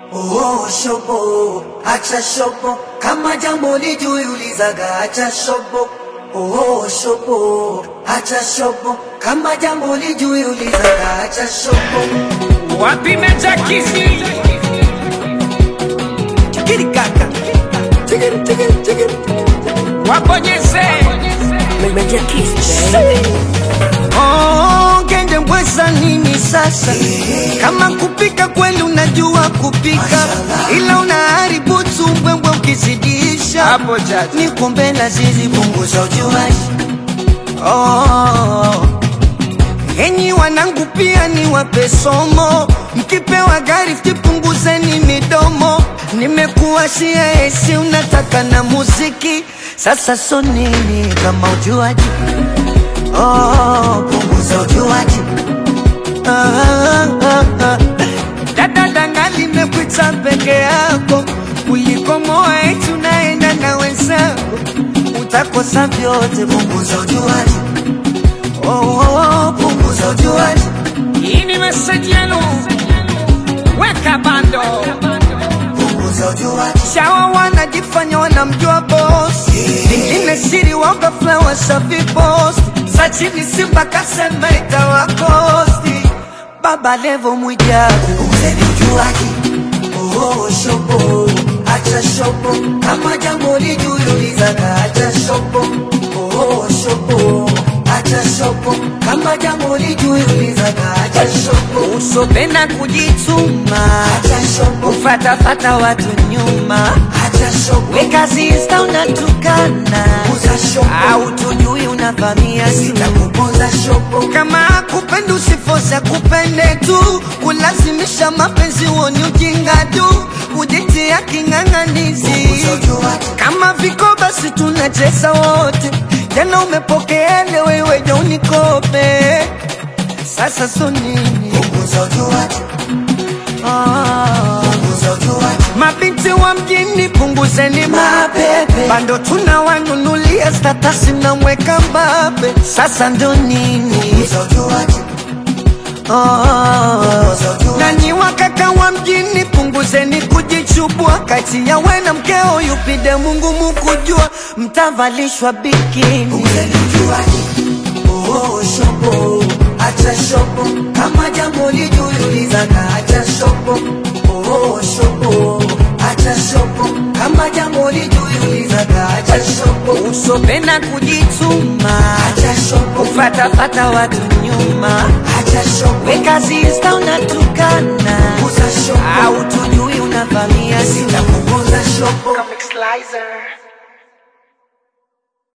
Oh, shobo, acha shobo, kama jambo lijui ulizaga, acha shobo. Oh, shobo, acha shobo, kama jambo lijui ulizaga, acha shobo. Wapi Meja Kizzy? Chikiri kaka, chikiri. Wabonyeze Meja Kizzy. Oh, kende mbweza nini sasa? Kama kupika kweli unajua kupika, ila unaharibu tumbwembwe ukizidisha. hapo jaji. Niko mbele zizi punguza ujuaji. Oh, enyi wanangu pia ni wape somo, mkipewa gari punguzeni midomo. Nimekuwa siaesi unataka na muziki, sasa so nini kama ujuaji. Oh, punguza ujuaji. Dada danga limekuita peke yako, kuliko moa eti unaenda na wenzako, utakosa vyote. Punguza ujuaji. Oh, punguza ujuaji. Hii ni message yenu, weka bando. Punguza ujuaji. Shawa wanajifanya wanamjua boss, vingine siri wanga flower safi post. Sa chini simba kasema itawakosti. Baba Levo Mwijaku, punguzeni ujuaji. Oh, shobo, acha shobo, kama jambo lijui ulizaga, acha shobo. Oh, shobo, acha shobo, kama jambo lijui ulizaga, acha shobo. Usopenda kujituma, Acha shobo, ufatafata watu nyuma. acha shobo, Weka zista unatukana, punguza shobo, au tujui unavamia simu. sitakupunza shobo. Kama kupenda usifosa kupende tu, kulazimisha mapenzi uoni ujinga tu, kujitia king'ang'anizi. Punguza ujuaji. Kama viko basi tunacheza wote, jana umepokea leo wewe je unikope. Sasa so nini? Punguza ujuaji. Punguza ujuaji. Mabinti wa mjini punguzeni mapepe, bando tunawanunulia status mnamweka Mbappe. Sasa ndo nini? Punguza ujuaji. Nanyi wakaka wa mjini punguzeni kujichubua, kati ya we na mkeo yupide Mungu mukujua, mtavalishwa bikini. Punguzeni ujuaji. Oh, shobo, acha shobo, kama jambo lijui ulizaga, acha shobo. Oh, shobo, acha shobo, kama jambo lijui ulizaga, acha shobo. Usopenda kujituma, Acha shobo, ufatafata watu nyuma. acha shobo, Weka zista unatukana, punguza shobo, au tujui unavamia simu. sitakupunza shobo. Comic Slicer.